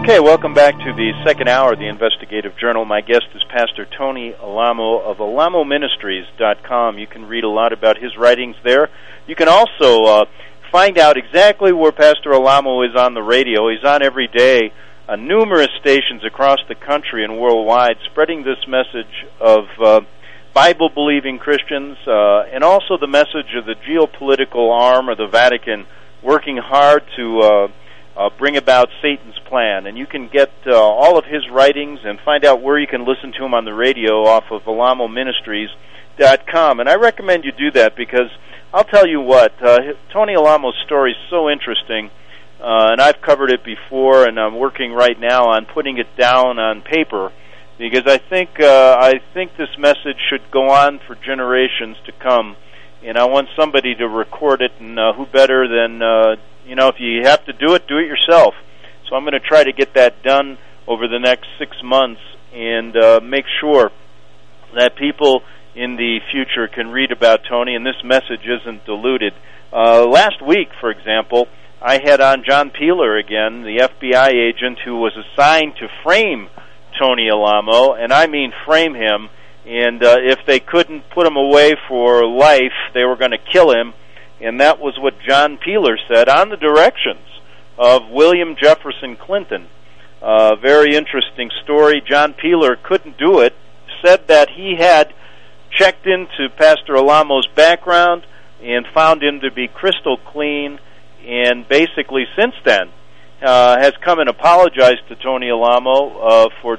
Okay, welcome back to the second hour of the Investigative Journal. My guest is Pastor Tony Alamo of alamoministries.com. You can read a lot about his writings there. You can also find out exactly where Pastor Alamo is on the radio. He's on every day on numerous stations across the country and worldwide, spreading this message of Bible-believing Christians and also the message of the geopolitical arm of the Vatican working hard to bring about Satan's plan. And you can get all of his writings and find out where you can listen to him on the radio off of alamoministries.com. And I recommend you do that because I'll tell you what, Tony Alamo's story is so interesting, and I've covered it before, and I'm working right now on putting it down on paper because I think this message should go on for generations to come, and I want somebody to record it, and who better than if you have to do it yourself. So I'm going to try to get that done over the next 6 months and make sure that people in the future can read about Tony and this message isn't diluted. Last week, for example, I had on John Peeler again, the FBI agent who was assigned to frame Tony Alamo, and I mean frame him, and if they couldn't put him away for life, they were going to kill him. And that was what John Peeler said on the directions of William Jefferson Clinton. Very interesting story. John Peeler couldn't do it, said that he had checked into Pastor Alamo's background and found him to be crystal clean, and basically since then has come and apologized to Tony Alamo for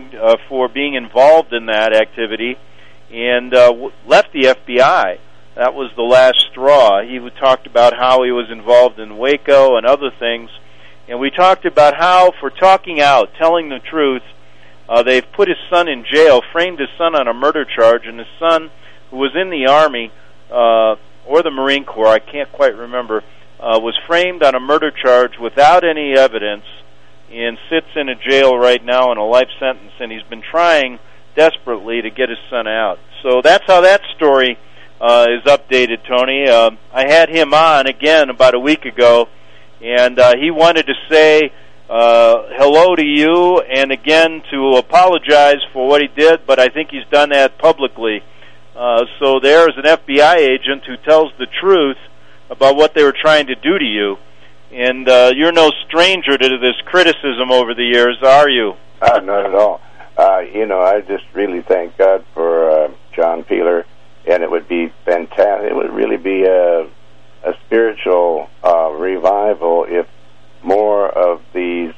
being involved in that activity and left the FBI. That was the last straw. He talked about how he was involved in Waco and other things. And we talked about how, for talking out, telling the truth, they've put his son in jail, framed his son on a murder charge, and his son, who was in the Army or the Marine Corps, I can't quite remember, was framed on a murder charge without any evidence and sits in a jail right now in a life sentence. And he's been trying desperately to get his son out. So that's how that story is updated, Tony. I had him on again about a week ago, and he wanted to say hello to you and again to apologize for what he did, but I think he's done that publicly. So there's an FBI agent who tells the truth about what they were trying to do to you, and you're no stranger to this criticism over the years, are you? Not at all. I just really thank God for John Peeler. And it would be fantastic. It would really be a spiritual revival if more of these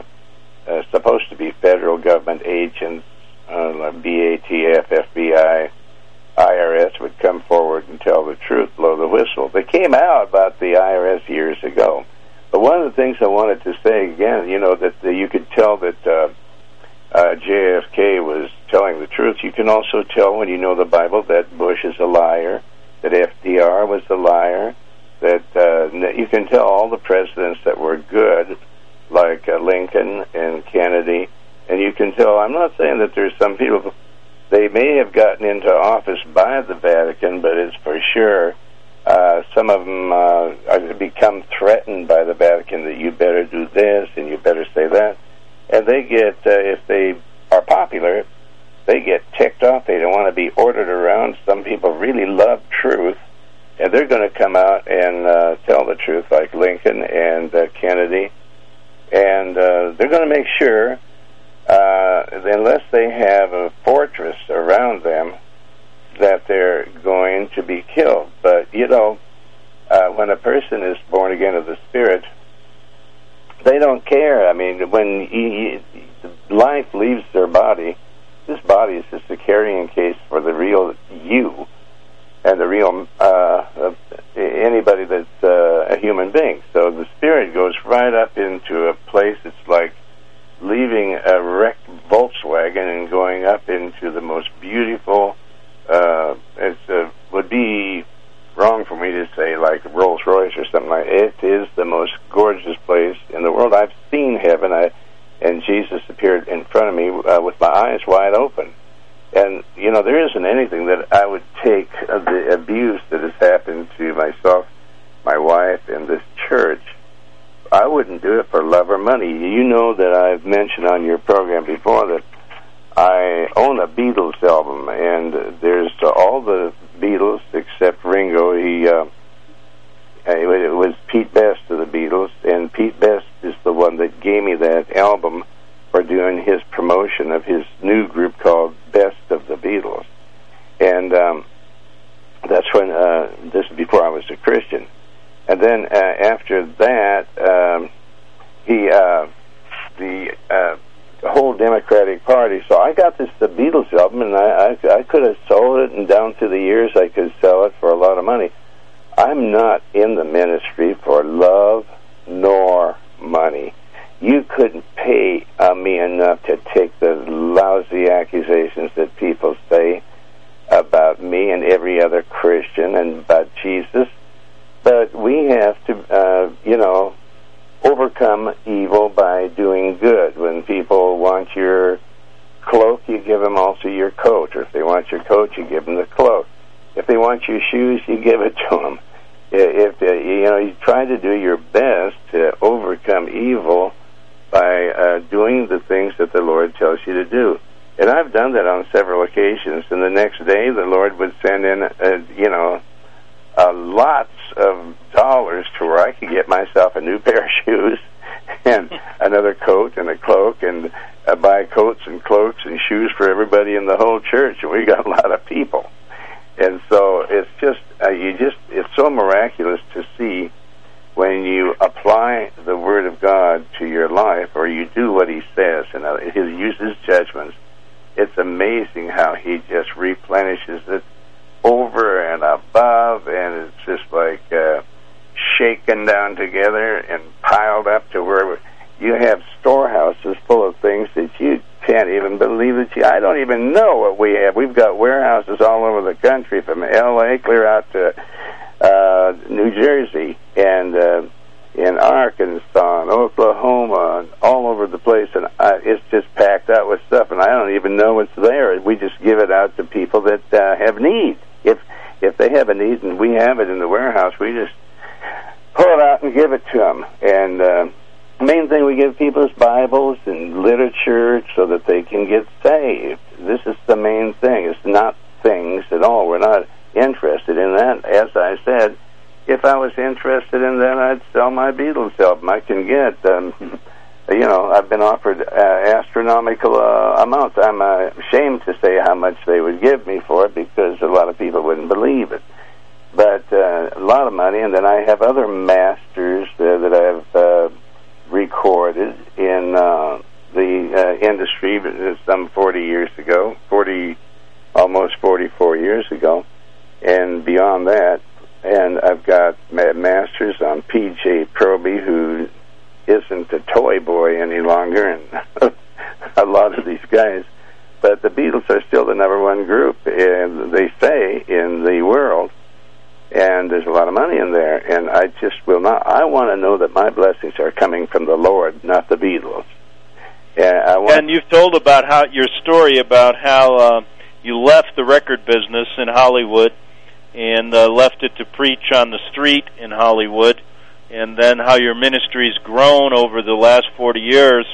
supposed to be federal government agents, like BATF, FBI, IRS, would come forward and tell the truth, blow the whistle. They came out about the IRS years ago. But one of the things I wanted to say again, that you could tell that JFK was telling the truth. You can also tell when you know the Bible that Bush is a liar, that FDR was a liar, that you can tell all the presidents that were good, like Lincoln and Kennedy, and you can tell, I'm not saying that there's some people, they may have gotten into office by the Vatican, but it's for sure some of them become threatened by the Vatican that you better do this and you better say that. And they get, if they are popular, they get ticked off. They don't want to be ordered around. Some people really love truth, and they're going to come out and tell the truth, like Lincoln and Kennedy. And they're going to make sure, unless they have a fortress around them, that they're going to be killed. But, when a person is born again of the Spirit, they don't care. I mean, when life leaves their body, this body is just a carrying case for the real you and the real anybody that's a human being. So the spirit goes right up into a place. It's like leaving a wrecked Volkswagen and going up into the most beautiful. It would be wrong for me to say like Rolls Royce or something like it. It is the most gorgeous place in the world. I've seen heaven, and Jesus appeared in front of me with my eyes wide open. And, there isn't anything that I would take of the abuse that has happened to myself, my wife, and this church. I wouldn't do it for love or money. You know that I've mentioned on your program before that I own a Beatles album, and there's all the Beatles except Ringo. It was Pete Best of the Beatles, and Pete Best is the one that gave me that album for doing his promotion of his new group called Best of the Beatles. And that's when, this is before I was a Christian. And then after that, the whole Democratic Party. So I got the Beatles album, and I could have sold it, and down through the years I could sell it for a lot of money. I'm not in the ministry for love nor money. You couldn't pay me enough to take the lousy accusations that people say about me and every other Christian and about Jesus. But we have to, overcome evil by doing good. When people want your cloak, you give them also your coat. Or if they want your coat, you give them the cloak. If they want your shoes, you give it to them. If you try to do your best to overcome evil by doing the things that the Lord tells you to do. And I've done that on several occasions. And the next day, the Lord would send in, lots of dollars to where I could get myself a new pair of shoes and another coat and a cloak, and buy coats and cloaks and shoes for everybody in the whole church. And we got a lot of people. And so it's just, it's so miraculous to see when you apply the Word of God to your life, or you do what He says, and He uses judgments. It's amazing how He just replenishes it over and above, and it's just like shaken down together and piled up to where you have storehouses full of things that you can't even believe that I don't even know what we have. We've got warehouses all over the country, from L.A. clear out to New Jersey, and in Arkansas and Oklahoma, and all over the place, and it's just packed out with stuff, and I don't even know what's there. We just give it out to people that have need. If they have a need and we have it in the warehouse, we just pull it out and give it to them. And the main thing we give people is Bibles and literature so that they can get saved. This is the main thing. It's not things at all. We're not interested in that. As I said, if I was interested in that, I'd sell my Beatles album. I can get, I've been offered astronomical amounts. I'm ashamed to say how much they would give me for it, because a lot of people wouldn't believe it. But a lot of money, and then I have other masters that I've recorded in the industry some 40 years ago, almost 44 years ago, and beyond that. And I've got masters on P.J. Proby, who isn't a toy boy any longer, and a lot of these guys. But the Beatles are still the number one group, and they say, in the world. And there's a lot of money in there, and I just will not. I want to know that my blessings are coming from the Lord, not the Beatles. And you've told about your story about how you left the record business in Hollywood and left it to preach on the street in Hollywood, and then how your ministry's grown over the last 40 years.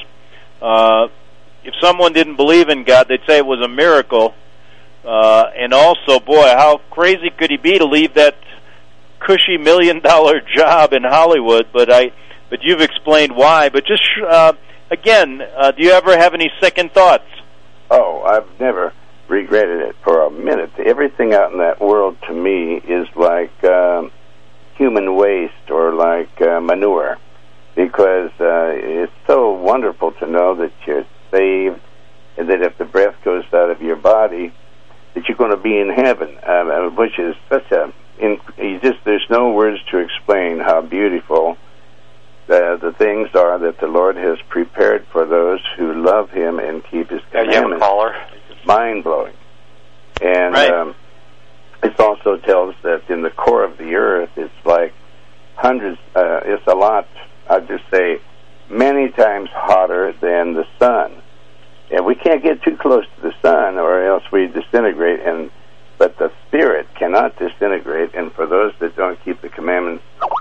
If someone didn't believe in God, they'd say it was a miracle. And also, boy, how crazy could he be to leave that cushy $1 million job in Hollywood? But you've explained why. But just again, do you ever have any second thoughts? Oh, I've never regretted it for a minute. Everything out in that world to me is like human waste, or like manure, because it's so wonderful to know that you're saved, and that if the breath goes out of your body, that you're going to be in heaven, which is such there's no words to explain how beautiful the things are that the Lord has prepared for those who love Him and keep His commandments. You have a caller? It's mind-blowing. And right. It also tells that in the core of the earth, it's like hundreds, it's a lot, I'd just say, many times hotter than the sun. And we can't get too close to the sun, or else we disintegrate. But the Spirit cannot disintegrate. And for those that don't keep the commandments of the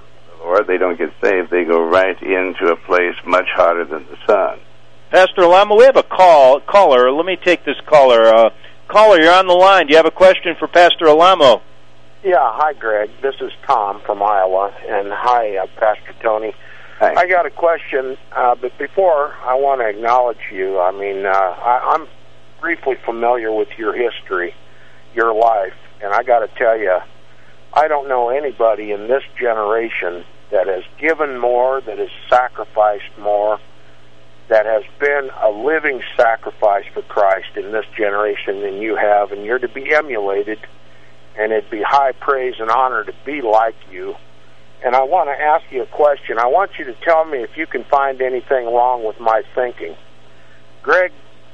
Lord, they don't get saved. They go right into a place much hotter than the sun. Pastor Alamo, we have a caller. Let me take this caller. Caller, you're on the line. Do you have a question for Pastor Alamo? Yeah, hi, Greg. This is Tom from Iowa, and hi, Pastor Tony. Hi. I got a question, but before I want to acknowledge you. I mean, I'm briefly familiar with your history, your life, and I got to tell you, I don't know anybody in this generation that has given more, that has sacrificed more, that has been a living sacrifice for Christ in this generation than you have, and you're to be emulated, and it'd be high praise and honor to be like you. And I want to ask you a question. I want you to tell me if you can find anything wrong with my thinking. Greg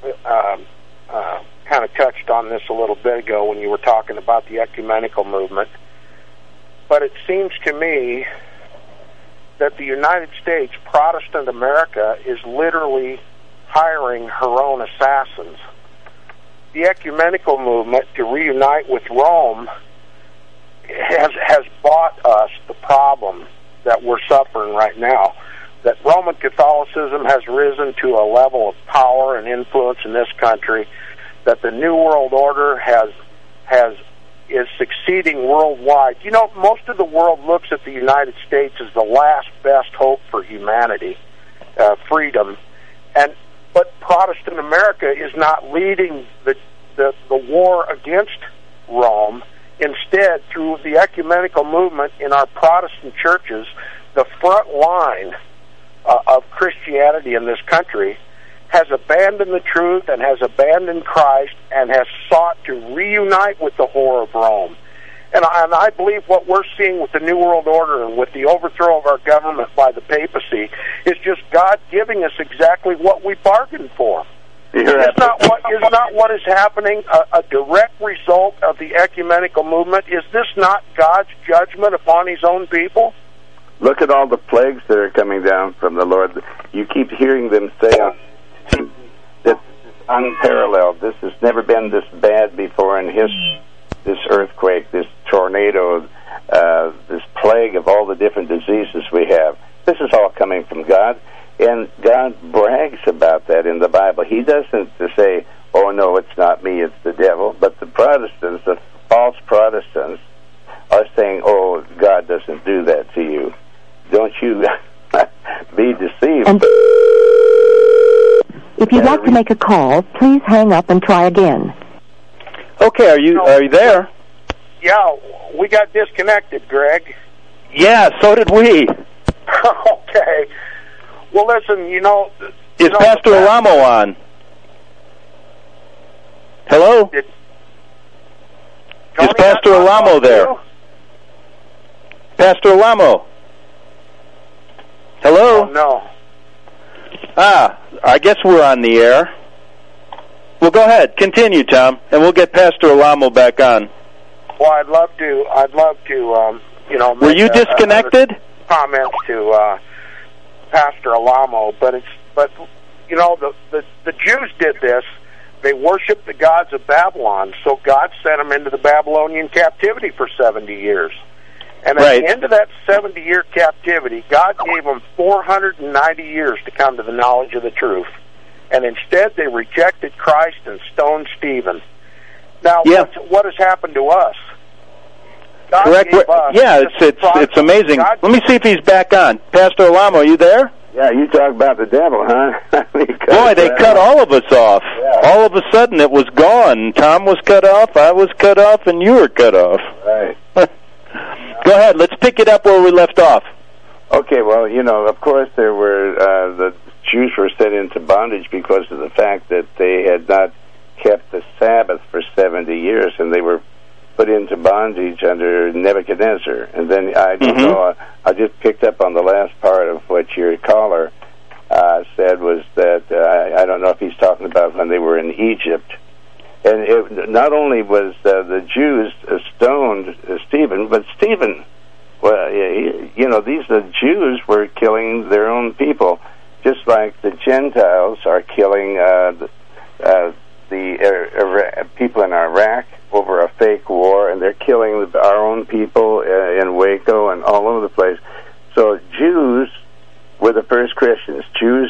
kind of touched on this a little bit ago when you were talking about the ecumenical movement, but it seems to me that the United States, Protestant America, is literally hiring her own assassins. The ecumenical movement to reunite with Rome has bought us the problem that we're suffering right now. That Roman Catholicism has risen to a level of power and influence in this country, that the New World Order is succeeding worldwide. You know, most of the world looks at the United States as the last best hope for humanity, freedom, but Protestant America is not leading the war against Rome. Instead, through the ecumenical movement in our Protestant churches, the front line of Christianity in this country has abandoned the truth and has abandoned Christ and has sought to reunite with the whore of Rome. And I believe what we're seeing with the New World Order and with the overthrow of our government by the papacy is just God giving us exactly what we bargained for. Is not what is happening a direct result of the ecumenical movement? Is this not God's judgment upon His own people? Look at all the plagues that are coming down from the Lord. You keep hearing them say, this is unparalleled. This has never been this bad before in history. This earthquake, this tornado, this plague of all the different diseases we have. This is all coming from God. And God brags about that in the Bible. He doesn't say, oh, no, it's not me, it's the devil. But the Protestants, the false Protestants, are saying, oh, God doesn't do that to you. Don't you be deceived. If you'd like to make a call, please hang up and try again. Okay, are you there? Yeah, we got disconnected, Greg. Yeah, so did we. Okay. Well, listen, Is Pastor Alamo on? Hello? Is Pastor Alamo there? Pastor Alamo? Hello? Oh, no. I guess we're on the air. Well, go ahead. Continue, Tom, and we'll get Pastor Alamo back on. Well, I'd love to, make Were you disconnected? Comments to Pastor Alamo, but the Jews did this. They worshiped the gods of Babylon, so God sent them into the Babylonian captivity for 70 years. And at the end of that 70-year captivity, God gave them 490 years to come to the knowledge of the truth. And instead, they rejected Christ and stoned Stephen. Now, what has happened to us? God Correct. Gave us it's amazing. Let me see if he's back on. Pastor Alamo, are you there? Yeah, you talk about the devil, huh? Boy, they cut all of us off. Yeah. All of a sudden, it was gone. Tom was cut off, I was cut off, and you were cut off. Right. Go ahead. Let's pick it up where we left off. Okay, well, of course, there were the Jews were set into bondage because of the fact that they had not kept the Sabbath for 70 years, and they were put into bondage under Nebuchadnezzar. And then, I don't know, I just picked up on the last part of what your caller said was that, I don't know if he's talking about when they were in Egypt. And not only was the Jews stoned Stephen, but Stephen, the Jews were killing their own people, just like the Gentiles are killing the people in Iraq over a fake war, and they're killing our own people in Waco and all over the place. So Jews were the first Christians. Jesus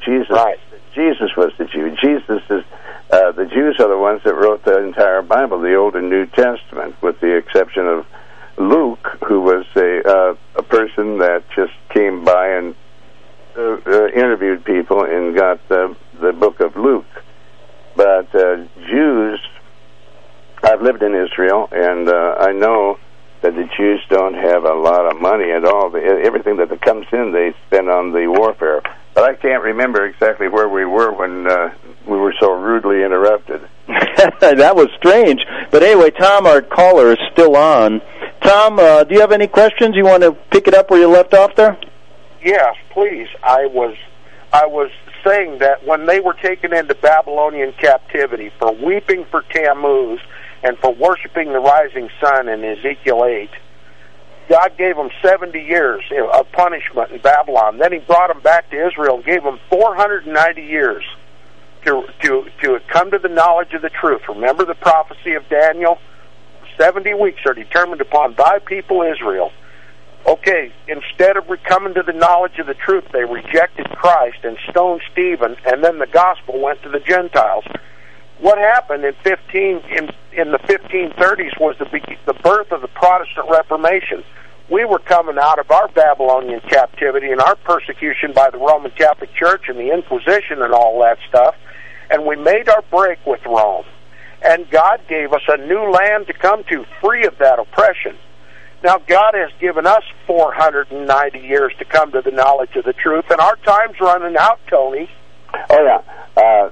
was the Jew. The Jews are the ones that wrote the entire Bible, the Old and New Testament, with the exception of Luke, who was a person that just came by and interviewed people and got the book of Luke. But Jews, I've lived in Israel, and I know that the Jews don't have a lot of money at all. Everything that comes in, they spend on the warfare. But I can't remember exactly where we were when we were so rudely interrupted. That was strange. But anyway, Tom, our caller, is still on. Tom, do you have any questions? You want to pick it up where you left off there? Yes, please. I was saying that when they were taken into Babylonian captivity for weeping for Tammuz and for worshiping the rising sun in Ezekiel 8, God gave them 70 years of punishment in Babylon. Then he brought them back to Israel and gave them 490 years to come to the knowledge of the truth. Remember the prophecy of Daniel? 70 weeks are determined upon thy people Israel. Okay, instead of coming to the knowledge of the truth, they rejected Christ and stoned Stephen, and then the gospel went to the Gentiles. What happened in the 1530s was the birth of the Protestant Reformation. We were coming out of our Babylonian captivity and our persecution by the Roman Catholic Church and the Inquisition and all that stuff, and we made our break with Rome. And God gave us a new land to come to, free of that oppression. Now, God has given us 490 years to come to the knowledge of the truth, and our time's running out, Tony. Oh, yeah.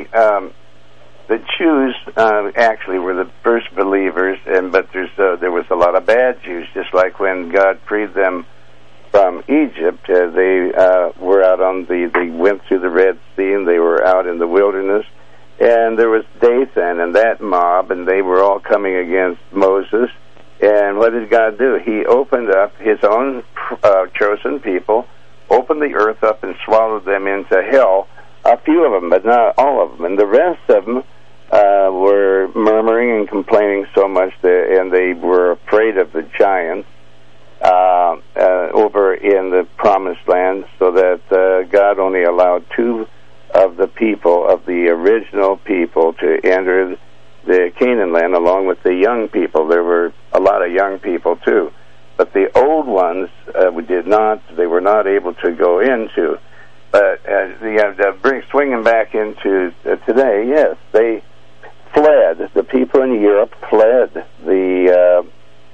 The Jews actually were the first believers, but there was a lot of bad Jews, just like when God freed them from Egypt. They were out they went through the Red Sea, and they were out in the wilderness, and there was Dathan and that mob, and they were all coming against Moses. And what did God do? He opened up his own chosen people, opened the earth up and swallowed them into hell, a few of them, but not all of them. And the rest of them were murmuring and complaining so much, and they were afraid of the giants over in the Promised Land, so that God only allowed 2 of the people, of the original people, to enter the Canaan land, along with the young people. There were a lot of young people too, but the old ones they were not able to go into. But swinging back into today, yes, they fled. The people in Europe fled the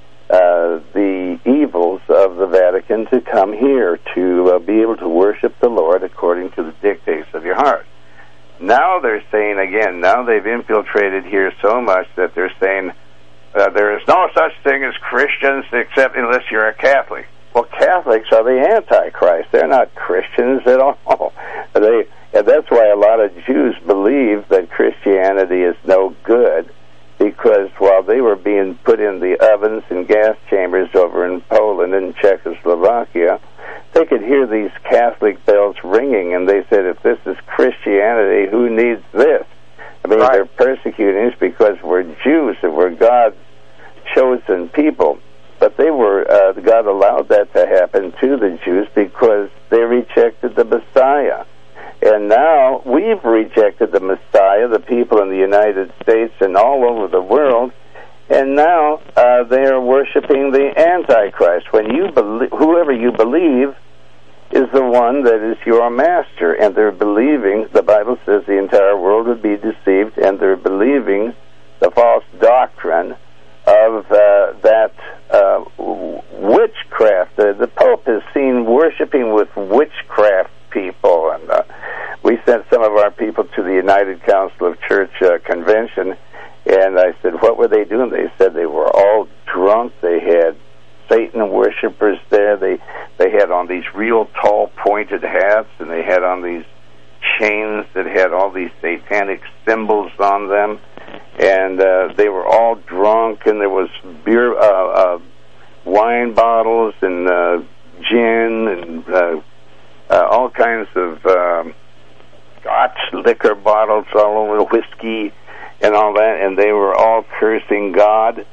evils of the Vatican to come here to be able to worship the Lord according to the dictates of your heart. Now they're saying again, now they've infiltrated here so much that they're saying there is no such thing as Christians except unless you're a Catholic. Well, Catholics are the Antichrist. They're not Christians at all. And that's why a lot of Jews believe that Christianity is no good, because while they were being put in the ovens and gas chambers over in Poland and Czechoslovakia, they could hear these Catholic bells ringing, and they said, if this is Christianity, who needs this? I mean, they're persecuting us because we're Jews and we're God's chosen people. But they were, God allowed that to happen to the Jews because they rejected the Messiah. And now we've rejected the Messiah, the people in the United States and all over the world, and now they are worshiping the Antichrist. When you whoever you believe is the one that is your master, and they're believing, the Bible says the entire world would be deceived, and they're believing the false doctrine of that witchcraft. The Pope is seen worshiping with witchcraft people, and we sent some of our people to the United Council of Church convention, and I said, what were they doing? They said they were all drunk. They had Satan worshipers there. They had on these real tall pointed hats, and they had on these chains that had all these satanic symbols on them, and they were all drunk, and there was beer, wine bottles and gin and all kinds of Scotch liquor bottles all over, whiskey and all that, and they were all cursing God.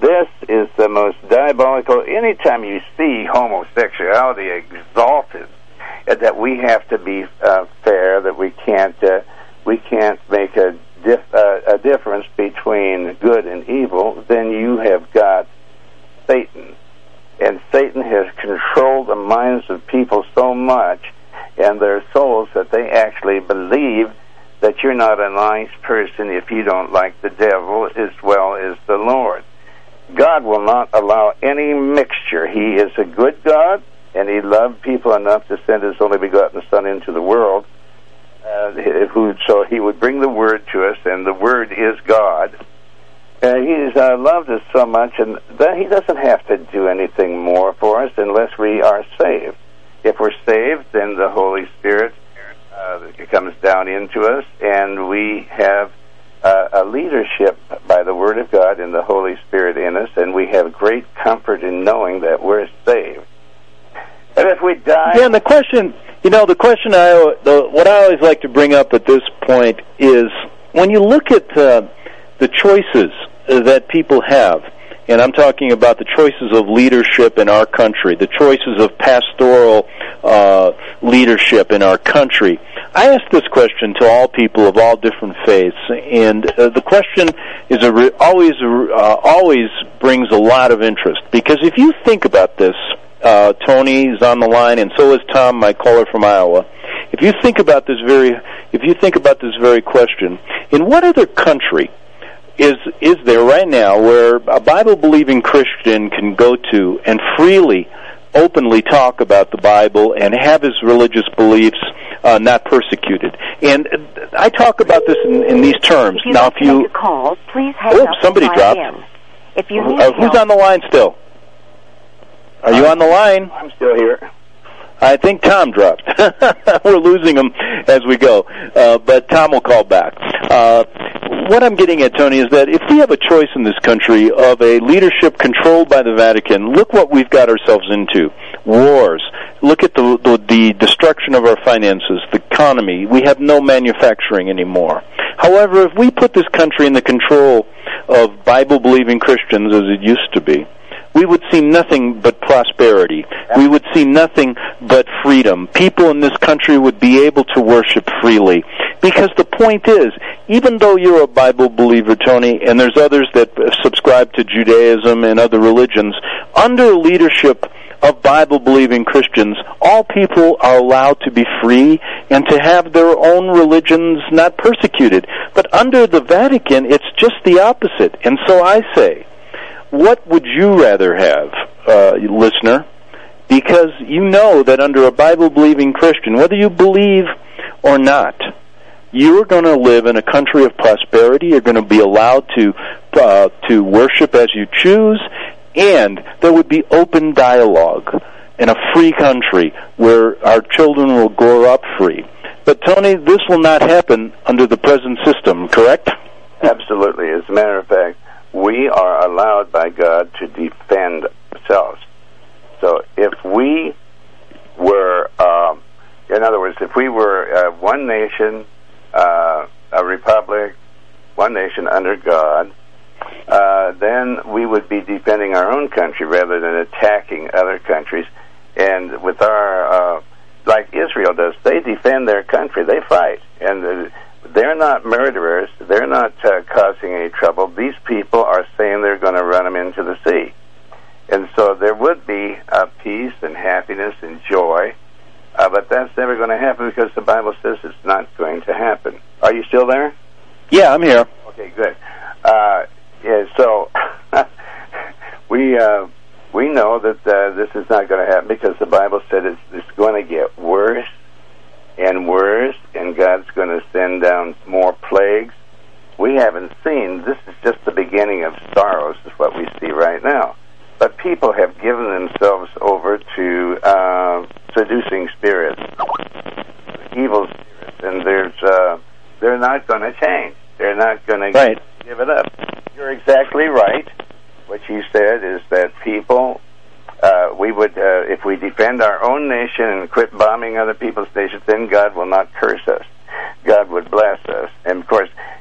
this is the most diabolical. Anytime you see homosexuality exalted, that we have to be fair, that we can't make a difference between good and evil, then you have got Satan. And Satan has controlled the minds of people so much and their souls that they actually believe that you're not a nice person if you don't like the devil as well as the Lord. God will not allow any mixture. He is a good God, and He loved people enough to send His only begotten Son into the world, so He would bring the Word to us, and the Word is God. He's loved us so much, and that He doesn't have to do anything more for us unless we are saved. If we're saved, then the Holy Spirit comes down into us, and we have a leadership by the Word of God and the Holy Spirit in us, and we have great comfort in knowing that we're saved. And if we die... Yeah, and the question what I always like to bring up at this point is when you look at the choices that people have, and I'm talking about the choices of leadership in our country, the choices of pastoral leadership in our country. I ask this question to all people of all different faiths, and the question is always brings a lot of interest, because if you think about this, Tony's on the line, and so is Tom, my caller from Iowa. If you think about this very question, in what other country is there right now where a Bible-believing Christian can go to and freely, openly talk about the Bible and have his religious beliefs not persecuted? And I talk about this in these terms. If now, if you make a call, please hang up. Somebody dropped. If you need who's on the line still? Are you on the line? I'm still here. I think Tom dropped. We're losing him as we go, but Tom will call back. What I'm getting at, Tony, is that if we have a choice in this country of a leadership controlled by the Vatican, look what we've got ourselves into. Wars. Look at the destruction of our finances, the economy. We have no manufacturing anymore. However, if we put this country in the control of Bible-believing Christians, as it used to be, we would see nothing but prosperity. We would see nothing but freedom. People in this country would be able to worship freely. Because the point is, even though you're a Bible believer, Tony, and there's others that subscribe to Judaism and other religions, under leadership of Bible-believing Christians, all people are allowed to be free and to have their own religions not persecuted. But under the Vatican, it's just the opposite. And so I say, what would you rather have, listener? Because you know that under a Bible-believing Christian, whether you believe or not, you're going to live in a country of prosperity. You're going to be allowed to worship as you choose, and there would be open dialogue in a free country where our children will grow up free. But, Tony, this will not happen under the present system, correct? Absolutely. As a matter of fact, we are allowed by God to defend ourselves. So if we were, in other words, if we were one nation, a republic, one nation under God, then we would be defending our own country rather than attacking other countries. And with our, like Israel does, they defend their country. They fight. And they're not murderers. They're not causing any trouble. These people are saying they're going to run them into the sea. And so there would be peace and happiness and joy, but that's never going to happen because the Bible says it's not going to happen. Are you still there? Yeah, I'm here. Okay, good. Yeah, so we know that this is not going to happen because the Bible said it's going to get worse and worse, and God's going to send down more plagues. We haven't seen. This is just the beginning of sorrows, is what we see right now. But people have given themselves over to seducing spirits, evil spirits, and they're not going to change. They're not going to give it up. You're exactly right. What you said is that people, we would, if we defend our own nation and quit bombing other people's nations, then God will not curse us. God would bless us. And, of course,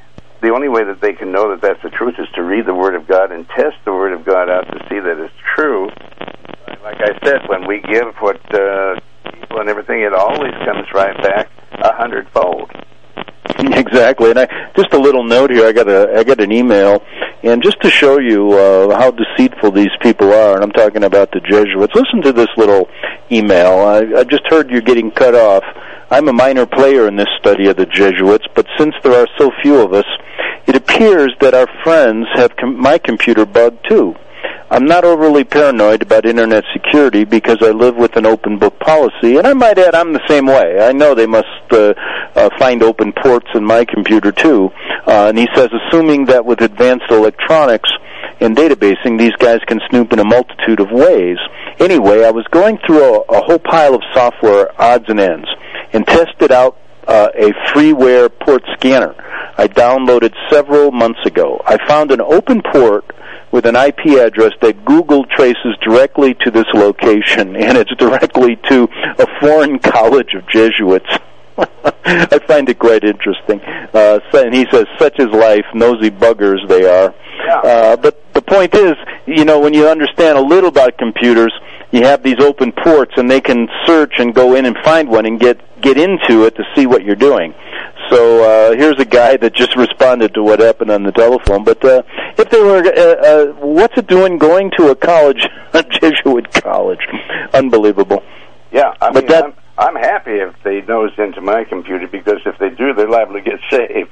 the only way that they can know that that's the truth is to read the Word of God and test the Word of God out to see that it's true. Like I said, when we give what people and everything, it always comes right back 100-fold. Exactly, and just a little note here. I got an email, and just to show you how deceitful these people are, and I'm talking about the Jesuits. Listen to this little email. I just heard you're getting cut off. I'm a minor player in this study of the Jesuits, but since there are so few of us, it appears that our friends have my computer bugged too. I'm not overly paranoid about Internet security because I live with an open book policy, and I might add I'm the same way. I know they must find open ports in my computer too. And he says, assuming that with advanced electronics and databasing, these guys can snoop in a multitude of ways. Anyway, I was going through a whole pile of software odds and ends and tested out a freeware port scanner I downloaded several months ago. I found an open port with an IP address that Google traces directly to this location, and it's directly to a foreign college of Jesuits. I find it quite interesting. And he says, such is life, nosy buggers they are. Yeah. But the point is, when you understand a little about computers, you have these open ports, and they can search and go in and find one and get into it to see what you're doing. So here's a guy that just responded to what happened on the telephone. But if they were, what's it doing going to a college, a Jesuit college? Unbelievable. Yeah, I'm happy if they nose into my computer, because if they do, they're liable to get saved.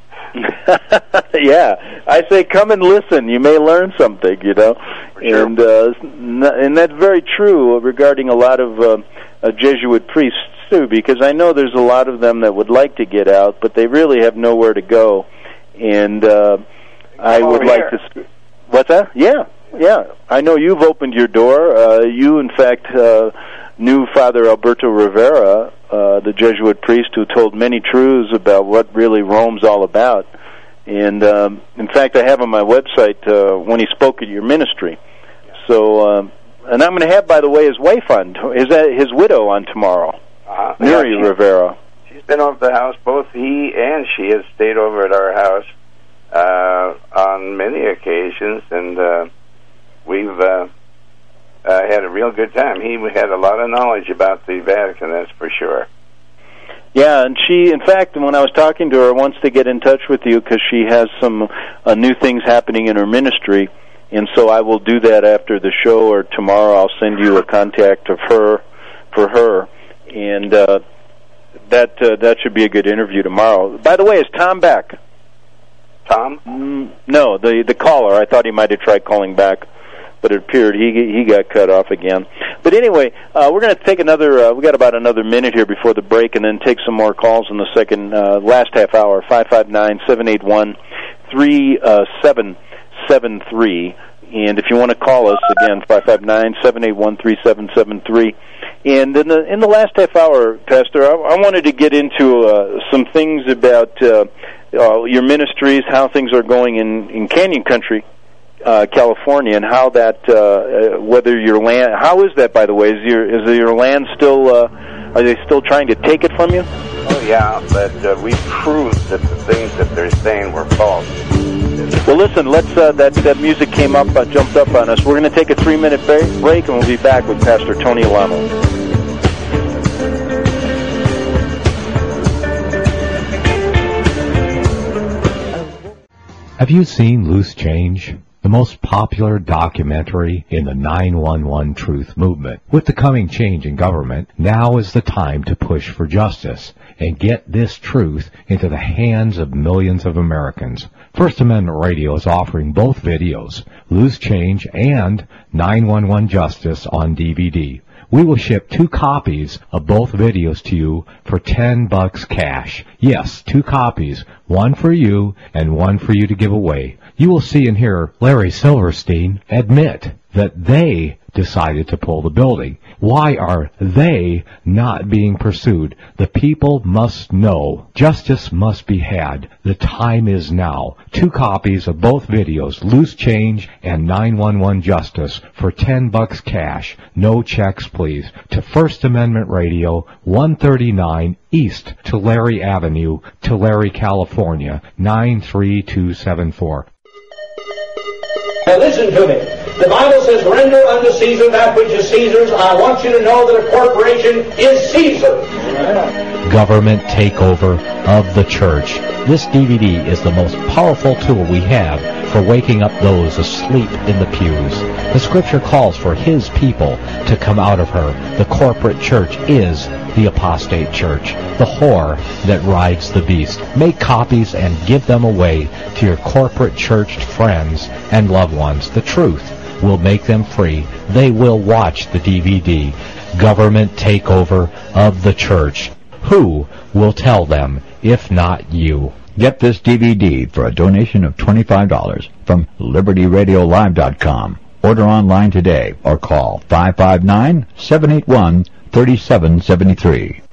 Yeah, I say come and listen. You may learn something, Sure. And that's very true regarding a lot of Jesuit priests too, because I know there's a lot of them that would like to get out, but they really have nowhere to go. And I would like to. What's that? Yeah. I know you've opened your door. You, in fact, knew Father Alberto Rivera, the Jesuit priest who told many truths about what really Rome's all about. And, in fact, I have on my website when he spoke at your ministry. So, and I'm going to have, by the way, his wife on, his widow on tomorrow, Mary Rivera. She's been over the house. Both he and she has stayed over at our house on many occasions, and we've had a real good time. He had a lot of knowledge about the Vatican, that's for sure. Yeah, and she, in fact, when I was talking to her, wants to get in touch with you because she has some new things happening in her ministry, and so I will do that after the show, or tomorrow I'll send you a contact of her for her, and that should be a good interview tomorrow. By the way, is Tom back? Tom? No, the caller. I thought he might have tried calling back, but it appeared he got cut off again. But anyway, we're going to take another, we got about another minute here before the break, and then take some more calls in the last half hour, 559-781-3773. And if you want to call us, again, 559-781-3773. And in the last half hour, Pastor, I wanted to get into some things about your ministries, how things are going in Canyon Country, California, and how that whether your land, how is that, by the way? Is your land still? Are they still trying to take it from you? Oh yeah, but we proved that the things that they're saying were false. Well, listen. Let's that music came up, jumped up on us. We're going to take a 3-minute break, and we'll be back with Pastor Tony Alamo. Have you seen Loose Change? The most popular documentary in the 911 truth movement. With the coming change in government, now is the time to push for justice and get this truth into the hands of millions of Americans. First Amendment Radio is offering both videos, Loose Change and 911 Justice, on DVD. We will ship 2 copies of both videos to you for $10 cash. Yes, 2 copies, one for you and one for you to give away. You will see and hear Larry Silverstein admit that they decided to pull the building. Why are they not being pursued? The people must know. Justice must be had. The time is now. 2 copies of both videos, Loose Change and 911 Justice, for $10 cash. No checks, please. To First Amendment Radio, 139 East Tulare Avenue, Tulare, California, 93274. Now listen to me. The Bible says, render unto Caesar that which is Caesar's. I want you to know that a corporation is Caesar. Government takeover of the church. This DVD is the most powerful tool we have for waking up those asleep in the pews. The Scripture calls for His people to come out of her. The corporate church is the apostate church, the whore that rides the beast. Make copies and give them away to your corporate churched friends and loved ones. The truth will make them free. They will watch the DVD, Government Takeover of the Church. Who will tell them if not you? Get this DVD for a donation of $25 from LibertyRadioLive.com. Order online today or call 559-781-3773.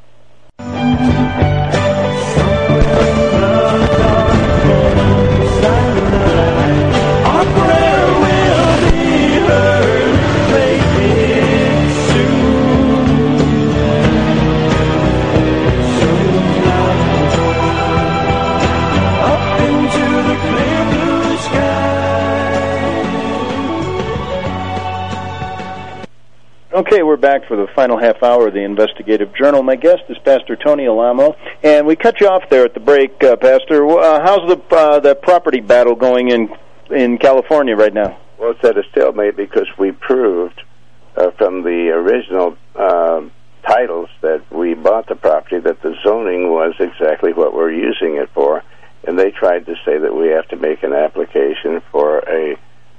Okay, we're back for the final half hour of the Investigative Journal. My guest is Pastor Tony Alamo, and we cut you off there at the break, Pastor. How's the property battle going in California right now? Well, it's at a stalemate because we proved from the original titles that we bought the property that the zoning was exactly what we're using it for, and they tried to say that we have to make an application for a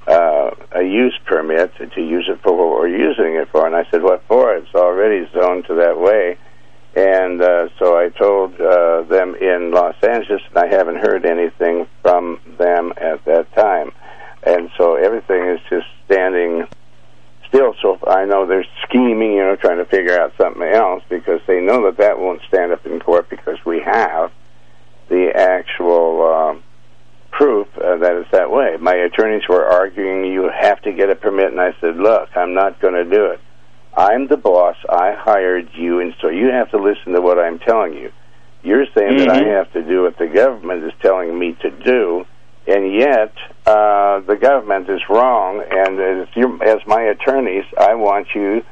use permit to use it for what we're using it for. And I said, what for? It's already zoned to that way. And so I told them in Los Angeles, and I haven't heard anything from them at that time. And so everything is just standing still. So I know they're scheming, trying to figure out something else, because they know that won't stand up in court, because we have the actual proof that it's that way. My attorneys were arguing, you have to get a permit, and I said, look, I'm not going to do it. I'm the boss. I hired you, and so you have to listen to what I'm telling you. You're saying that I have to do what the government is telling me to do, and yet the government is wrong, and as my attorneys, I'm going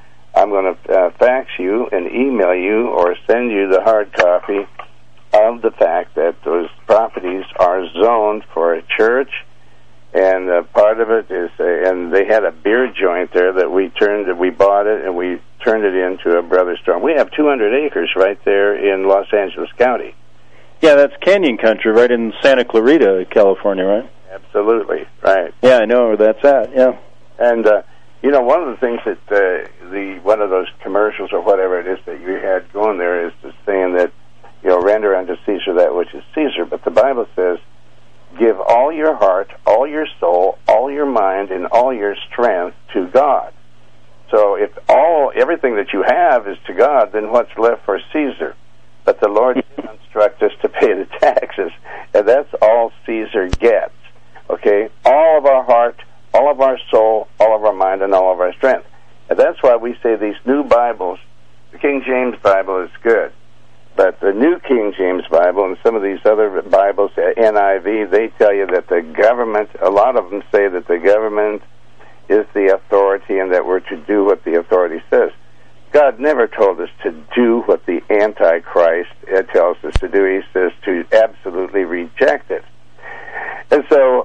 to fax you and email you or send you the hard copy of the fact that those properties are zoned for a church, and part of it is, and they had a beer joint there that we bought it, and we turned it into a Brother Storm. We have 200 acres right there in Los Angeles County. Yeah, that's Canyon Country, right in Santa Clarita, California, right? Absolutely, right. Yeah, I know where that's at, yeah. And, one of the things that one of those commercials or whatever it is that you had going there is just saying that, render unto Caesar that which is Caesar. But the Bible says, give all your heart, all your soul, all your mind, and all your strength to God. So if everything that you have is to God, then what's left for Caesar? But the Lord did instruct us to pay the taxes, and that's all Caesar gets. Okay? All of our heart, all of our soul, all of our mind, and all of our strength. And that's why we say these new Bibles, the King James Bible is good, but the New King James Bible and some of these other Bibles, NIV, they tell you that the government, a lot of them say that the government is the authority and that we're to do what the authority says. God never told us to do what the Antichrist tells us to do. He says to absolutely reject it. And so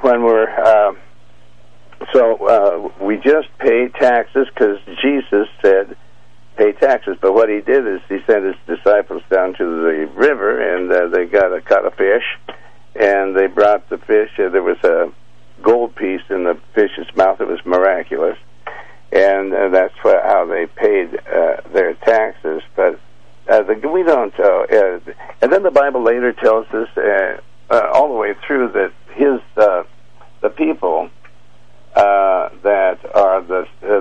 we just pay taxes because Jesus said pay taxes. But what he did is he sent his disciples down to the river, and they caught a fish, and they brought the fish. There was a gold piece in the fish's mouth. It was miraculous, and that's how they paid their taxes. But we don't. And then the Bible later tells us all the way through that the people that are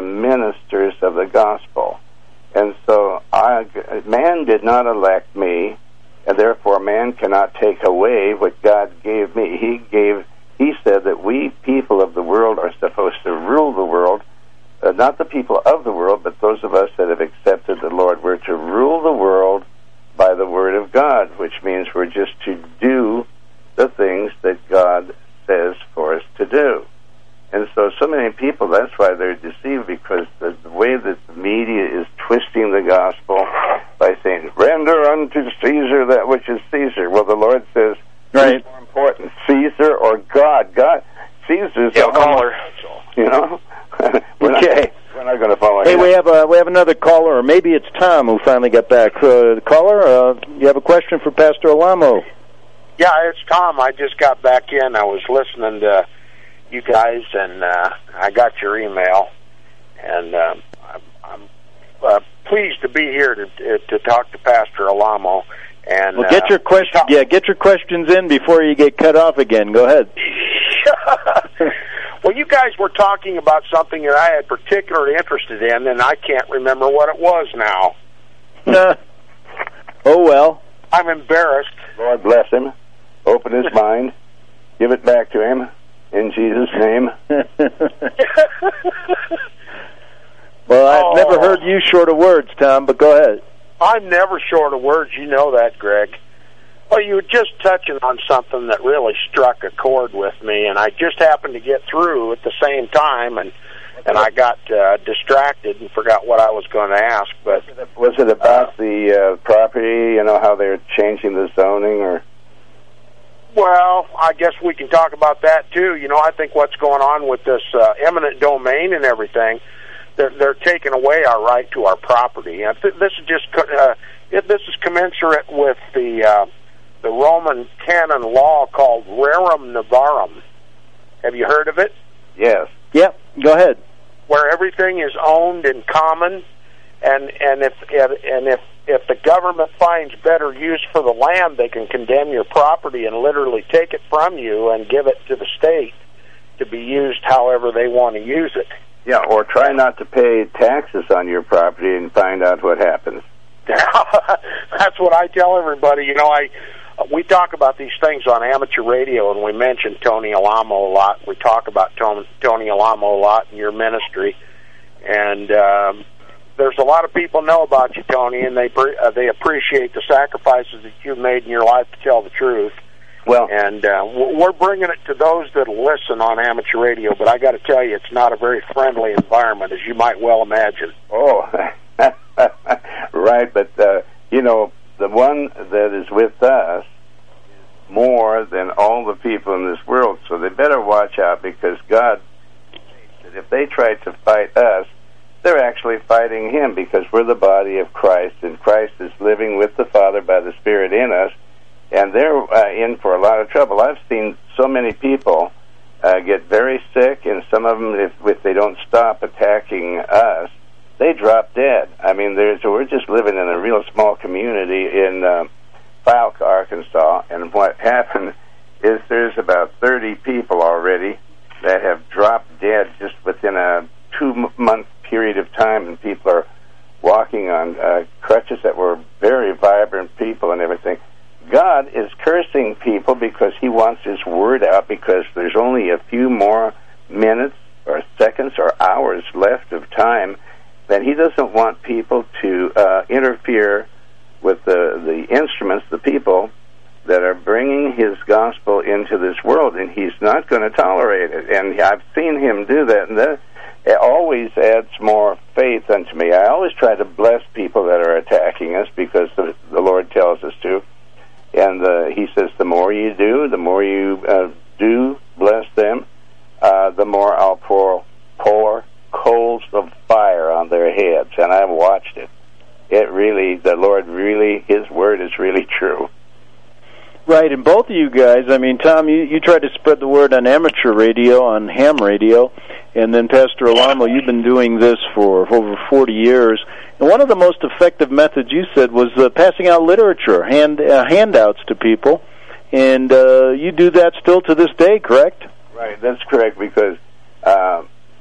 ministers of the gospel. And so man did not elect me, and therefore man cannot take away what God gave me. He said that we people of the world are supposed to rule the world, not the people of the world, but those of us that have accepted the Lord. We're to rule the world by the Word of God, which means we're just to do the things that God says for us to do. And so many people, that's why they're deceived, because the way that the media is twisting the gospel by saying, render unto Caesar that which is Caesar. Well, the Lord says, right. What's more important, Caesar or God? Caesar's a caller. You know? Okay. We're not going to follow him. Hey, we have another caller, or maybe it's Tom who finally got back. Caller, you have a question for Pastor Alamo? Yeah, it's Tom. I just got back in. I was listening to you guys, and I got your email, and I'm pleased to be here to talk to Pastor Alamo. And well, get your questions in before you get cut off again. Go ahead. Well, you guys were talking about something that I had particularly interested in, and I can't remember what it was now. Oh, well. I'm embarrassed. Lord bless him. Open his mind. Give it back to him in Jesus' name. Well, I've never heard you short of words, Tom, but go ahead. I'm never short of words. You know that, Greg. Well, you were just touching on something that really struck a chord with me, and I just happened to get through at the same time, and I got distracted and forgot what I was going to ask. But was it about the property? You know how they're changing the zoning, or? Well, I guess we can talk about that too. You know, I think what's going on with this eminent domain and everything, they're taking away our right to our property. And this is just this is commensurate with the Roman canon law called rerum novarum. Have you heard of it? Yes. Yep. Go ahead. Where everything is owned in common, and if the government finds better use for the land, they can condemn your property and literally take it from you and give it to the state to be used however they want to use it. Yeah, or try not to pay taxes on your property and find out what happens. That's what I tell everybody. You know, we talk about these things on amateur radio, and we mention Tony Alamo a lot. We talk about Tony Alamo a lot in your ministry, and there's a lot of people know about you, Tony, and they appreciate the sacrifices that you've made in your life to tell the truth. Well, and we're bringing it to those that listen on amateur radio, but I got to tell you, it's not a very friendly environment, as you might well imagine. Oh, right, but you know, the one that is with us is more than all the people in this world, so they better watch out, because God, if they try to fight us, they're actually fighting Him, because we're the body of Christ, and Christ is living with the Father by the Spirit in us, and they're in for a lot of trouble. I've seen so many people get very sick, and some of them, if they don't stop attacking us, they drop dead. I mean, we're just living in a real small community in Falk, Arkansas, and what happened is there's about 30 people already that have dropped dead just within a 2-month period of time, and people are walking on crutches that were very vibrant people and everything. God is cursing people because He wants His word out, because there's only a few more minutes or seconds or hours left of time, that He doesn't want people to interfere with the instruments, the people that are bringing His gospel into this world, and He's not going to tolerate it. And I've seen Him do that, and that it always adds more faith unto me. I always try to bless people that are attacking us, because the Lord tells us to. And He says, the more you do, the more you do bless them, the more I'll pour coals of fire on their heads. And I've watched it. The Lord really, His word is really true. Right, and both of you guys, I mean, Tom, you tried to spread the word on amateur radio, on ham radio, and then Pastor Alamo, you've been doing this for over 40 years. And one of the most effective methods, you said, was passing out literature, handouts to people, and you do that still to this day, correct? Right, that's correct, because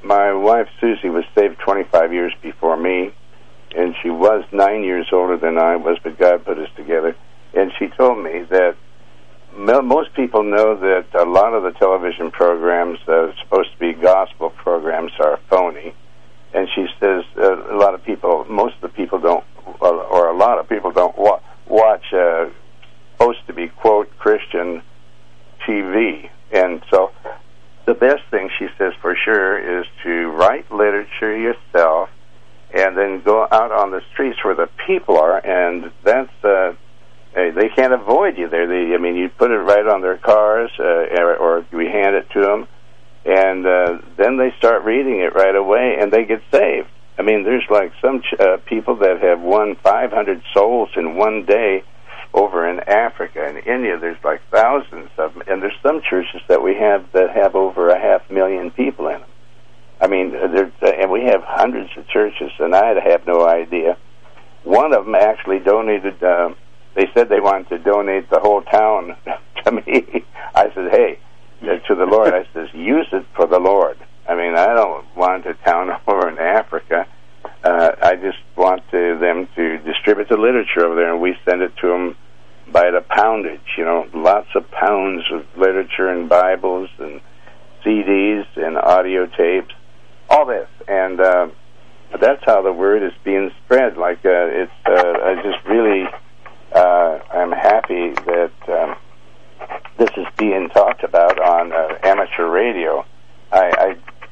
my wife Susie was saved 25 years before me, and she was 9 years older than I was, but God put us together. And she told me that most people know that a lot of the television programs that are supposed to be gospel programs are phony. And she says a lot of people, most of the people don't, or a lot of people don't watch supposed to be, quote, Christian TV. And so the best thing, she says, for sure, is to write literature yourself and then go out on the streets where the people are, and that's they can't avoid you there. You put it right on their cars, or we hand it to them, and then they start reading it right away, and they get saved. I mean, there's like some people that have won 500 souls in one day over in Africa. In India, there's like thousands of them, and there's some churches that we have that have over 500,000 people in them. I mean, and we have hundreds of churches, and I have no idea. One of them actually donated. They said they wanted to donate the whole town to me. I said, hey, to the Lord, I says, use it for the Lord. I mean, I don't want a town over in Africa. I just want them to distribute the literature over there, and we send it to them by the poundage, lots of pounds of literature and Bibles and CDs and audio tapes, all this. And that's how the word is being spread. Like, I just really, I'm happy that this is being talked about on amateur radio. I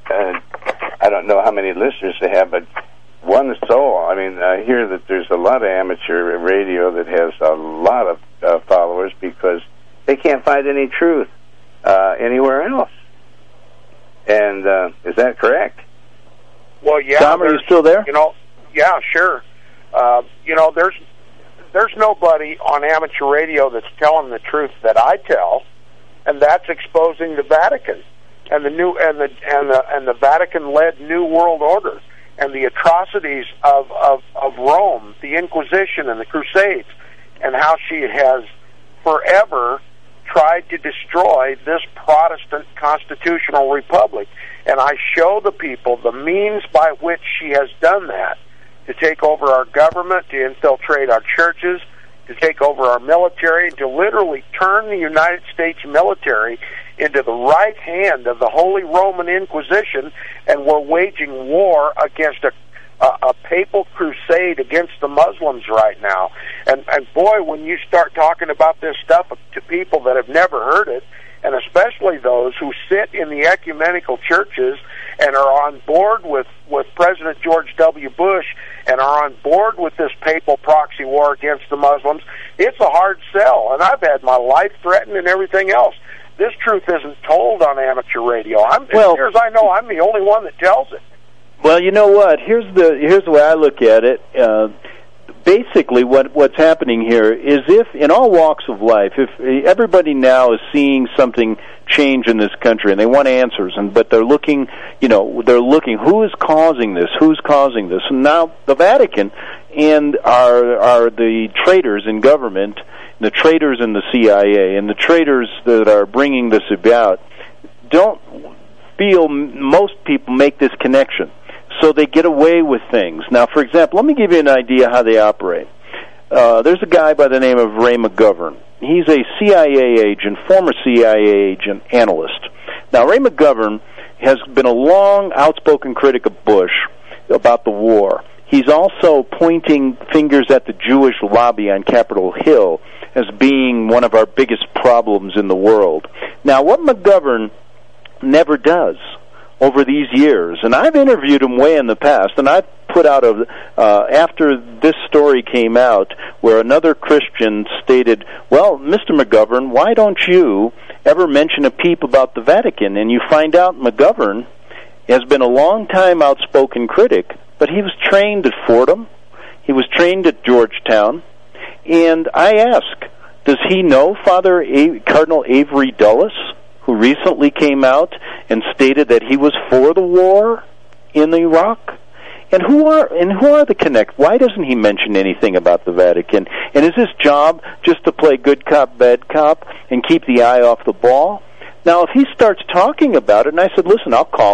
don't know how many listeners they have, but one soul. I mean, I hear that there's a lot of amateur radio that has a lot of followers because they can't find any truth anywhere else. And is that correct? Well, yeah. Tom, are you still there? Yeah, sure. There's nobody on amateur radio that's telling the truth that I tell, and that's exposing the Vatican and the Vatican-led New World Order and the atrocities of Rome, the Inquisition and the Crusades, and how she has forever tried to destroy this Protestant constitutional republic. And I show the people the means by which she has done that, to take over our government, to infiltrate our churches, to take over our military, to literally turn the United States military into the right hand of the Holy Roman Inquisition, and we're waging war against a papal crusade against the Muslims right now. And boy, when you start talking about this stuff to people that have never heard it, and especially those who sit in the ecumenical churches and are on board with President George W. Bush and are on board with this papal proxy war against the Muslims, it's a hard sell. And I've had my life threatened and everything else. This truth isn't told on amateur radio. As far as I know, I'm the only one that tells it. Well, you know what? Here's the way I look at it. Basically, what's happening here is, if in all walks of life, if everybody now is seeing something change in this country and they want answers, but they're looking, who is causing this? Who's causing this? And now the Vatican and are the traitors in government, the traitors in the CIA, and the traitors that are bringing this about don't feel most people make this connection. So they get away with things. Now, for example, let me give you an idea how they operate. There's a guy by the name of Ray McGovern. He's a CIA agent, former CIA agent, analyst. Now, Ray McGovern has been a long, outspoken critic of Bush about the war. He's also pointing fingers at the Jewish lobby on Capitol Hill as being one of our biggest problems in the world. Now, what McGovern never does over these years, and I've interviewed him way in the past, and I've put out after this story came out, where another Christian stated, well, Mr. McGovern, why don't you ever mention a peep about the Vatican? And you find out McGovern has been a long-time outspoken critic, but he was trained at Fordham, he was trained at Georgetown, and I ask, does he know Cardinal Avery Dulles, who recently came out and stated that he was for the war in Iraq? And who are the connect? Why doesn't he mention anything about the Vatican? And is his job just to play good cop, bad cop, and keep the eye off the ball? Now, if he starts talking about it, and I said, listen, I'll call him,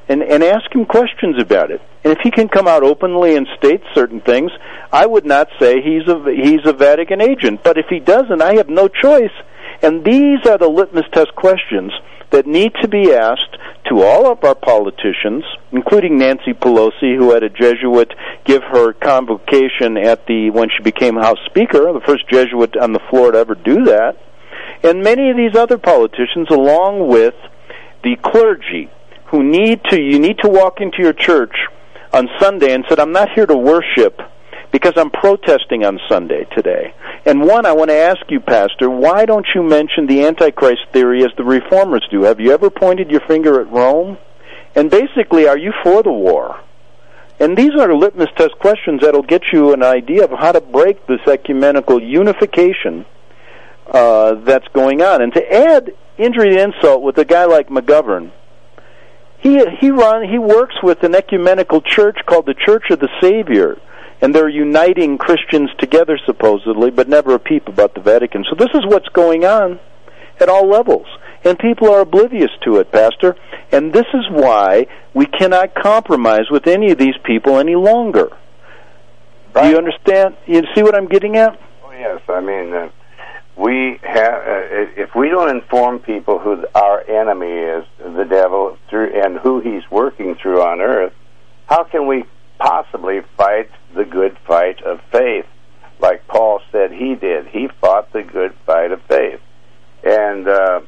and ask him questions about it. And if he can come out openly and state certain things, I would not say he's a Vatican agent. But if he doesn't, I have no choice. And these are the litmus test questions that need to be asked to all of our politicians, including Nancy Pelosi, who had a Jesuit give her convocation when she became House Speaker, the first Jesuit on the floor to ever do that, and many of these other politicians, along with the clergy, who you need to walk into your church on Sunday and said, I'm not here to worship because I'm protesting on Sunday today. And I want to ask you, Pastor, why don't you mention the Antichrist theory as the Reformers do? Have you ever pointed your finger at Rome? And basically, are you for the war? And these are litmus test questions that'll get you an idea of how to break this ecumenical unification that's going on. And to add injury to insult with a guy like McGovern, he works with an ecumenical church called the Church of the Savior, and they're uniting Christians together supposedly, but never a peep about the Vatican. So this is what's going on at all levels, and people are oblivious to it, Pastor. And this is why we cannot compromise with any of these people any longer. Right. Do you understand? You see what I'm getting at? Oh yes, I mean. We have, if we don't inform people who our enemy is, the devil, and who he's working through on earth, how can we possibly fight the good fight of faith, like Paul said he did? He fought the good fight of faith. And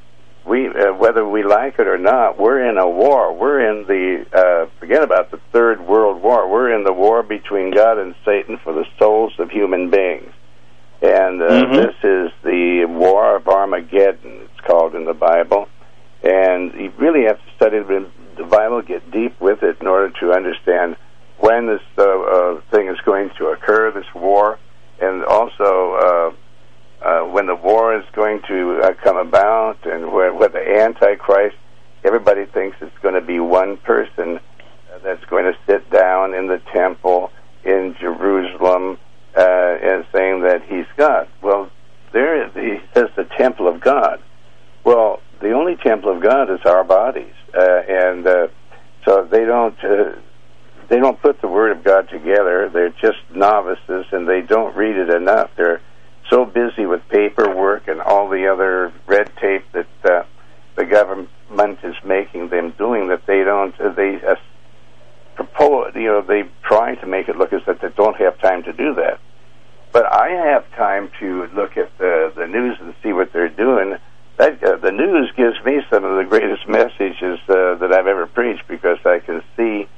whether we like it or not, we're in a war. We're in forget about the Third World War. We're in the war between God and Satan for the souls of human beings. And this is the War of Armageddon, it's called in the Bible. And you really have to study the Bible, get deep with it in order to understand when this thing is going to occur, this war, and also when the war is going to come about, and where the Antichrist, everybody thinks it's going to be one person that's going to sit down in the temple in Jerusalem, and saying that he's God. Well, he says the temple of God. Well, the only temple of God is our bodies, and so they don't put the Word of God together. They're just novices, and they don't read it enough. They're so busy with paperwork and all the other red tape that the government is making them doing that they don't. They propose, they try to make it look as if they don't have time to do that. But I have time to look at the news and see what they're doing. The news gives me some of the greatest messages that I've ever preached, because I can see,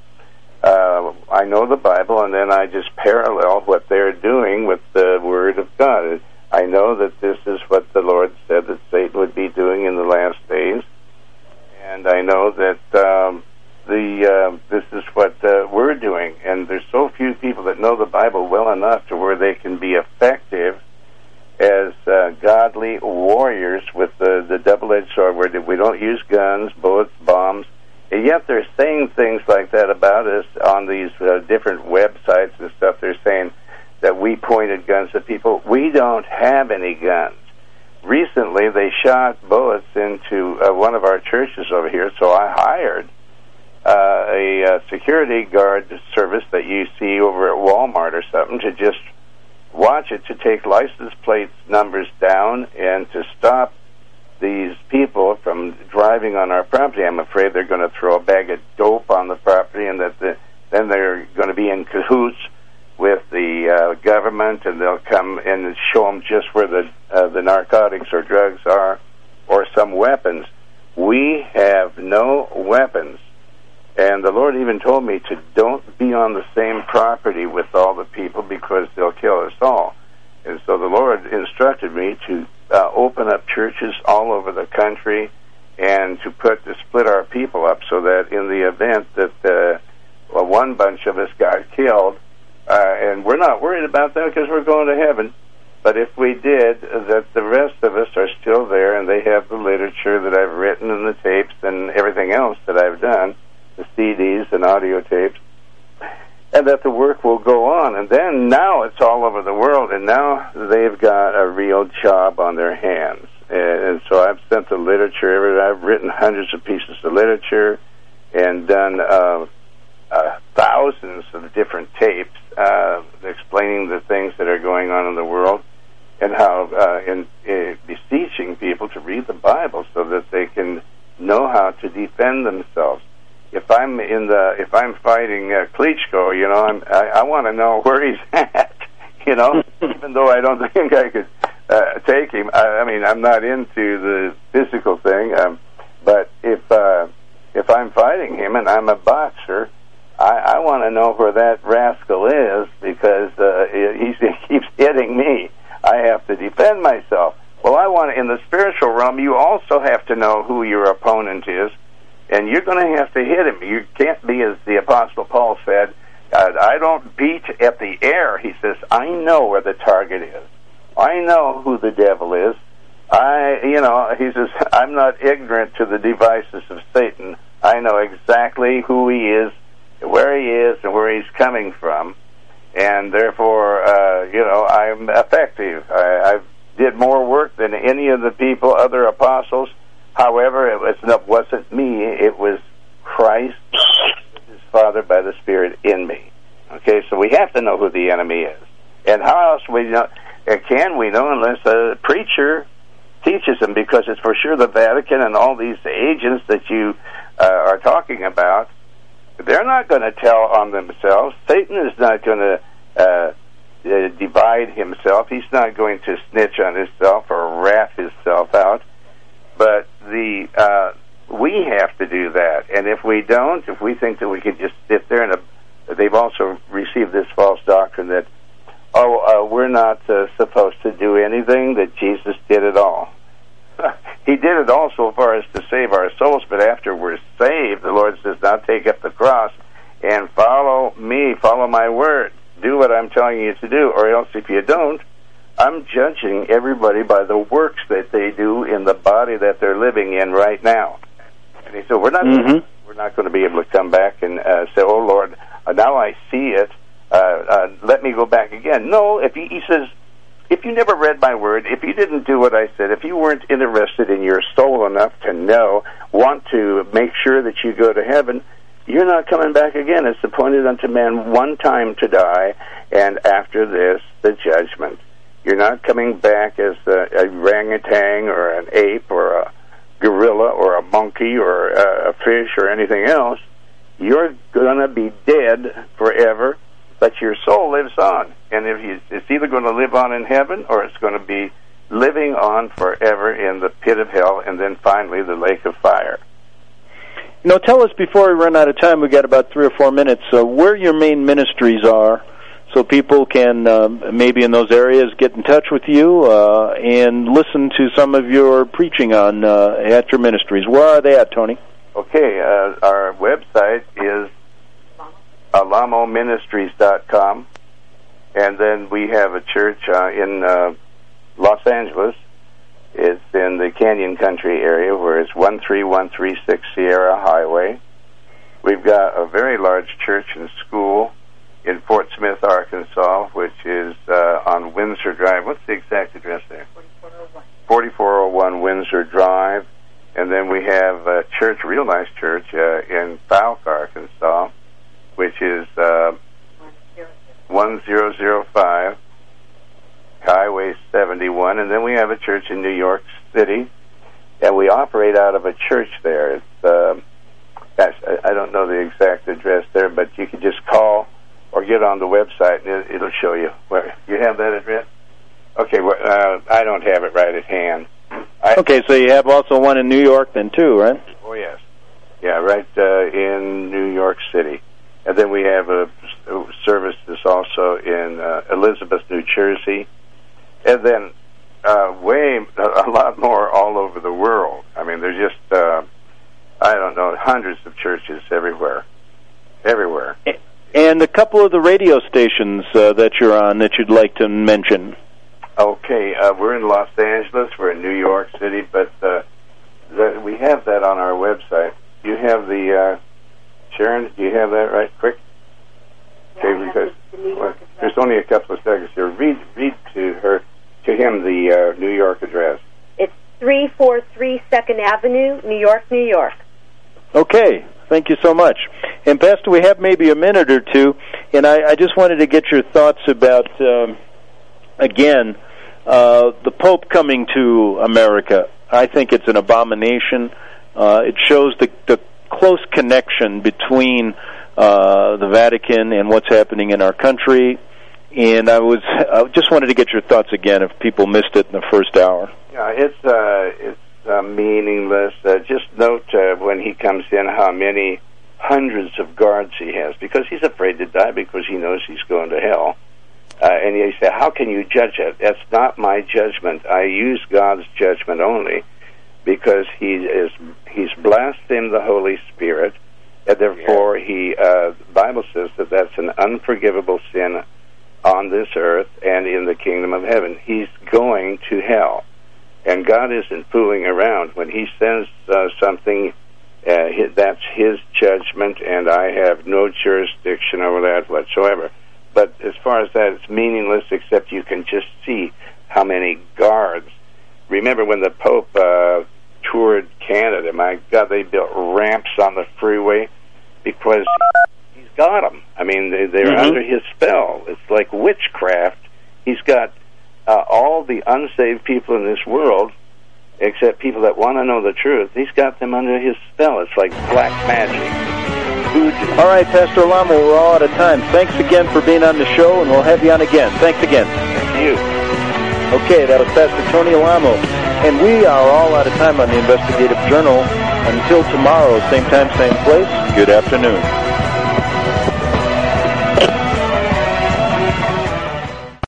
I know the Bible, and then I just parallel what they're doing with the Word of God. I know that this is what the Lord said that Satan would be doing in the last days, and I know that this is what we're doing. And there's so few people that know the Bible well enough to where they can be effective as godly warriors with the double-edged sword, where we don't use guns, bullets, bombs, and yet they're saying things like that about us on these different websites and stuff. They're saying that we pointed guns at people. We don't have any guns. Recently, they shot bullets into one of our churches over here, so I hired a security guard service that you see over at Walmart or something to just watch it, to take license plate numbers down and to stop these people from driving on our property. I'm afraid they're going to throw a bag of dope on the property, and that then they're going to be in cahoots with the government, and they'll come and show them just where the narcotics or drugs are, or some weapons. We have no weapons. And the Lord even told me to don't be on the same property with all the people, because they'll kill us all. And so the Lord instructed me to open up churches all over the country, and to split our people up, so that in the event that one bunch of us got killed, and we're not worried about that because we're going to heaven, but if we did, that the rest of us are still there, and they have the literature that I've written and the tapes and everything else that I've done, the CDs and audio tapes, and that the work will go on. And then now it's all over the world, and now they've got a real job on their hands. And so I've sent the literature. I've written hundreds of pieces of literature, and done thousands of different tapes explaining the things that are going on in the world, and how beseeching people to read the Bible so that they can know how to defend themselves. If I'm fighting Klitschko, I want to know where he's at. Even though I don't think I could take him. I mean, I'm not into the physical thing, but if I'm fighting him and I'm a boxer, I want to know where that rascal is, because he keeps hitting me. I have to defend myself. Well, in the spiritual realm, you also have to know who your opponent is, and you're going to have to hit him. You can't be, as the Apostle Paul said, I don't beat at the air. He says, I know where the target is. I know who the devil is. He says, I'm not ignorant to the devices of Satan. I know exactly who he is, where he is, and where he's coming from. And therefore, I'm effective. I did more work than any of the other apostles. However, it wasn't me. It was Christ, his Father, by the Spirit in me. Okay, so we have to know who the enemy is. And how else can we know unless a preacher teaches them? Because it's for sure the Vatican and all these agents that you are talking about, they're not going to tell on themselves. Satan is not going to divide himself. He's not going to snitch on himself or rat himself out. But we have to do that. And if we don't, if we think that we can just sit there, and they've also received this false doctrine that, we're not supposed to do anything, that Jesus did it all. He did it all so far as to save our souls, but after we're saved, the Lord says, now take up the cross and follow me, follow my word. Do what I'm telling you to do, or else if you don't, I'm judging everybody by the works that they do in the body that they're living in right now. And he said, we're not going to be able to come back and say, oh, Lord, now I see it. Let me go back again. No, he says, if you never read my word, if you didn't do what I said, if you weren't interested in your soul enough to want to make sure that you go to heaven, you're not coming back again. It's appointed unto man one time to die, and after this, the judgment. You're not coming back as a orangutan or an ape or a gorilla or a monkey or a fish or anything else. You're going to be dead forever, but your soul lives on. And it's either going to live on in heaven, or it's going to be living on forever in the pit of hell, and then finally the lake of fire. Tell us, before we run out of time, we've got about 3 or 4 minutes, where your main ministries are, so people can, maybe in those areas, get in touch with you and listen to some of your preaching at your ministries. Where are they at, Tony? Okay, our website is alamoministries.com, and then we have a church in Los Angeles. It's in the Canyon Country area, where it's 13136 Sierra Highway. We've got a very large church and school in Fort Smith, Arkansas, which is on Windsor Drive. What's the exact address there? 4401 Windsor Drive. And then we have a church, real nice church, in Fouke, Arkansas, which is 1005 Highway 71. And then we have a church in New York City, and we operate out of a church there. It's I don't know the exact address there, but you can just call or get on the website, and it'll show you. Where you have that address? Okay, I don't have it right at hand. Okay, so you have also one in New York then, too, right? Oh, yes. Yeah, right in New York City. And then we have a service that's also in Elizabeth, New Jersey. And then a lot more all over the world. I mean, there's just, hundreds of churches everywhere. Everywhere. And a couple of the radio stations that you're on that you'd like to mention. Okay, we're in Los Angeles, we're in New York City, but we have that on our website. Do you have the, Sharon, do you have that right quick? Okay, because there's only a couple of seconds here. Read to him the New York address. It's 343 2nd Avenue, New York, New York. Okay, Thank you so much. And Pastor, we have maybe a minute or two, and I just wanted to get your thoughts about, again, the Pope coming to America. I think it's an abomination. It shows the close connection between the Vatican and what's happening in our country. And I just wanted to get your thoughts again if people missed it in the first hour. Yeah, it's meaningless. Just note when he comes in how many hundreds of guards he has, because he's afraid to die because he knows he's going to hell. And you say, how can you judge it? That's not my judgment. I use God's judgment only, because he's blasphemed the Holy Spirit, and therefore the Bible says that that's an unforgivable sin on this earth and in the kingdom of heaven. He's going to hell. And God isn't fooling around. When he says something, that's his judgment, and I have no jurisdiction over that whatsoever. But as far as that, it's meaningless, except you can just see how many guards. Remember when the Pope toured Canada, my God, they built ramps on the freeway because he's got them. I mean, they're under his spell. It's like witchcraft. He's got all the unsaved people in this world, except people that want to know the truth. He's got them under his spell. It's like black magic. Voodoo. All right, Pastor Alamo, we're all out of time. Thanks again for being on the show, and we'll have you on again. Thanks again. Thank you. Okay, that was Pastor Tony Alamo. And we are all out of time on the Investigative Journal. Until tomorrow, same time, same place, good afternoon.